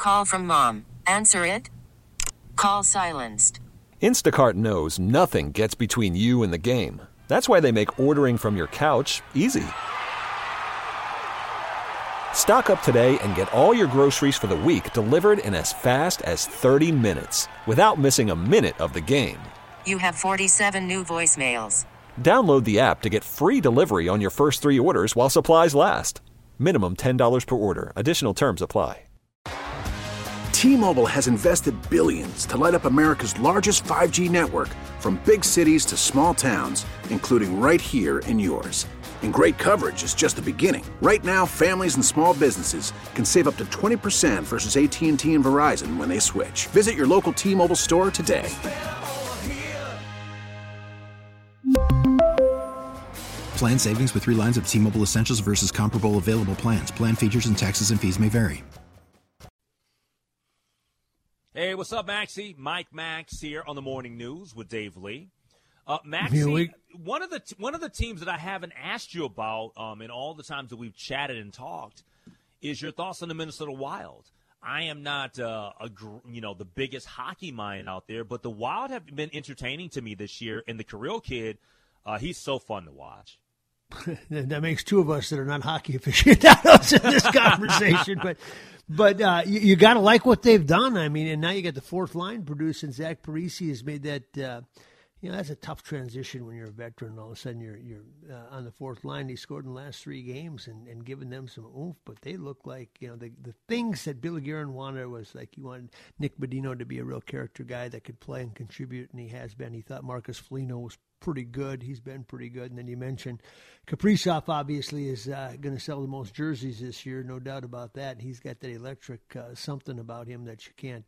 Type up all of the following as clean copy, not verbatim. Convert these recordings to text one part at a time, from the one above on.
Call from mom. Answer it. Call silenced. Instacart knows nothing gets between you and the game. That's why they make ordering from your couch easy. Stock up today and get all your groceries for the week delivered in as fast as 30 minutes without missing a minute of the game. You have 47 new voicemails. Download the app to get free delivery on your first 3 orders while supplies last. Minimum $10 per order. Additional terms apply. T-Mobile has invested billions to light up America's largest 5G network, from big cities to small towns, including right here in yours. And great coverage is just the beginning. Right now, families and small businesses can save up to 20% versus AT&T and Verizon when they switch. Visit your local T-Mobile store today. Plan savings with 3 lines of T-Mobile Essentials versus comparable available plans. Plan features and taxes and fees may vary. Hey, what's up, Maxie? Mike Max here on the Morning News with Dave Lee. Maxie, one of the teams that I haven't asked you about in all the times that we've chatted and talked is your thoughts on the Minnesota Wild. I am not the biggest hockey mind out there, but the Wild have been entertaining to me this year, and the Kirill kid, he's so fun to watch. That makes 2 of us that are not hockey aficionados in this conversation, but you got to like what they've done. I mean, and now you got the 4th line producing. Zach Parise has made that. That's a tough transition when you're a veteran. All of a sudden, you're on the 4th line. He scored in the last 3 games and giving them some oomph. But they look like the things that Billy Guerin wanted was like he wanted Nick Bodino to be a real character guy that could play and contribute, and he has been. He thought Marcus Foligno was pretty good. He's been pretty good. And then you mentioned Kaprizov obviously is going to sell the most jerseys this year, no doubt about that. He's got that electric something about him that you can't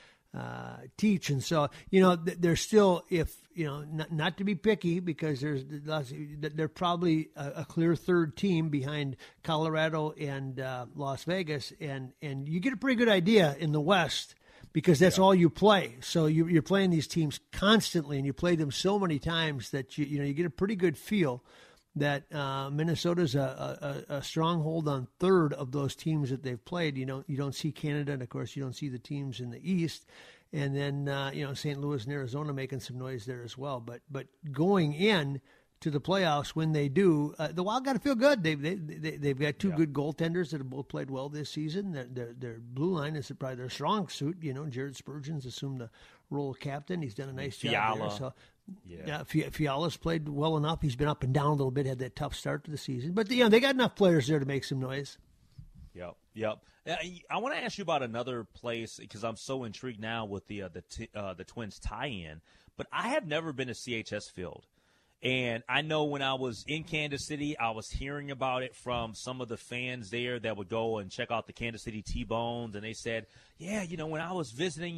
teach. And so, there's still, not to be picky, because they're probably a clear 3rd team behind Colorado and Las Vegas. And you get a pretty good idea in the West, because that's all you play. So you're playing these teams constantly, and you play them so many times that you get a pretty good feel that Minnesota's a stronghold on 3rd of those teams that they've played. You don't see Canada, and of course you don't see the teams in the East, and then St. Louis and Arizona making some noise there as well. But going in to the playoffs, when they do, the Wild got to feel good. They've got 2 good goaltenders that have both played well this season. Their blue line is probably their strong suit. Jared Spurgeon's assumed the role of captain. He's done a nice job there. So, Fiala's played well enough. He's been up and down a little bit, had that tough start to the season. But, they got enough players there to make some noise. Yep. I want to ask you about another place, because I'm so intrigued now with the Twins tie-in. But I have never been to CHS Field. And I know when I was in Kansas City, I was hearing about it from some of the fans there that would go and check out the Kansas City T-Bones, and they said, when I was visiting,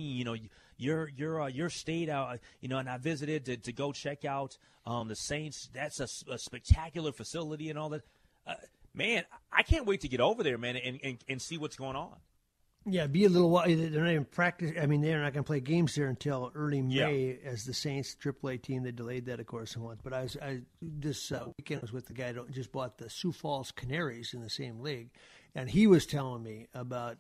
your state, and I visited to go check out the Saints. That's a spectacular facility and all that. Man, I can't wait to get over there, man, and see what's going on. Yeah, be a little while. They're not even practice. I mean, they're not going to play games there until early May as the Saints AAA team. They delayed that, of course, a month. But this weekend I was with the guy that just bought the Sioux Falls Canaries in the same league, and he was telling me about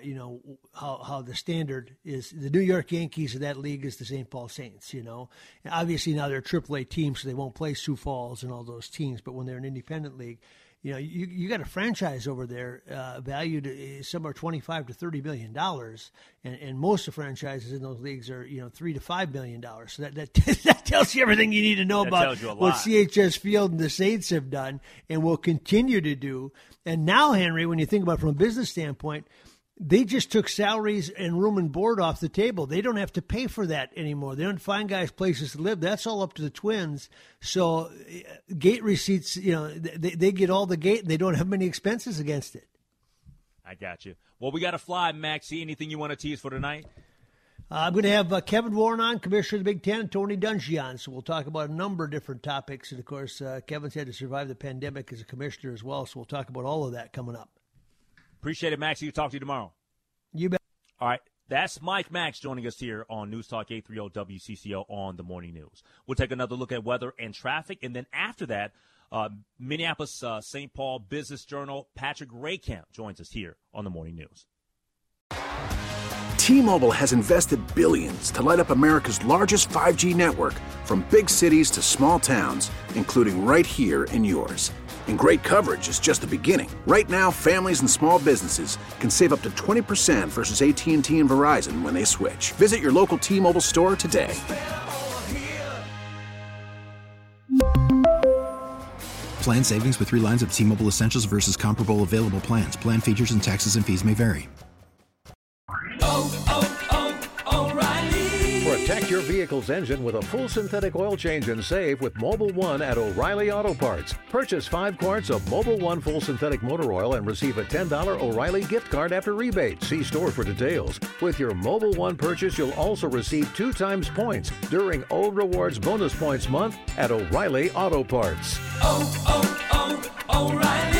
how the standard is. The New York Yankees of that league is the St. Paul Saints. And obviously now they're a AAA team, so they won't play Sioux Falls and all those teams. But when they're an independent league, you got a franchise over there valued somewhere $25 to $30 billion, and most of the franchises in those leagues are $3 to $5 billion. So that tells you everything you need to know about what CHS Field and the Saints have done and will continue to do. And now, Henry, when you think about it from a business standpoint, they just took salaries and room and board off the table. They don't have to pay for that anymore. They don't find guys places to live. That's all up to the Twins. So gate receipts, they get all the gate, and they don't have many expenses against it. I got you. Well, we got to fly, Maxie. Anything you want to tease for tonight? I'm going to have Kevin Warren on, Commissioner of the Big Ten, and Tony Dungy on. So we'll talk about a number of different topics. And, of course, Kevin's had to survive the pandemic as a commissioner as well. So we'll talk about all of that coming up. Appreciate it, Maxie. We'll talk to you tomorrow. You bet. All right. That's Mike Max joining us here on News Talk 830 WCCO on the Morning News. We'll take another look at weather and traffic. And then after that, Minneapolis St. Paul Business Journal, Patrick Raykamp joins us here on the Morning News. T-Mobile has invested billions to light up America's largest 5G network, from big cities to small towns, including right here in yours. And great coverage is just the beginning. Right now, families and small businesses can save up to 20% versus AT&T and Verizon when they switch. Visit your local T-Mobile store today. Plan savings with 3 lines of T-Mobile Essentials versus comparable available plans. Plan features and taxes and fees may vary. Protect your vehicle's engine with a full synthetic oil change and save with Mobil 1 at O'Reilly Auto Parts. Purchase 5 quarts of Mobil 1 full synthetic motor oil and receive a $10 O'Reilly gift card after rebate. See store for details. With your Mobil 1 purchase, you'll also receive 2 times points during O Rewards Bonus Points Month at O'Reilly Auto Parts. O'Reilly.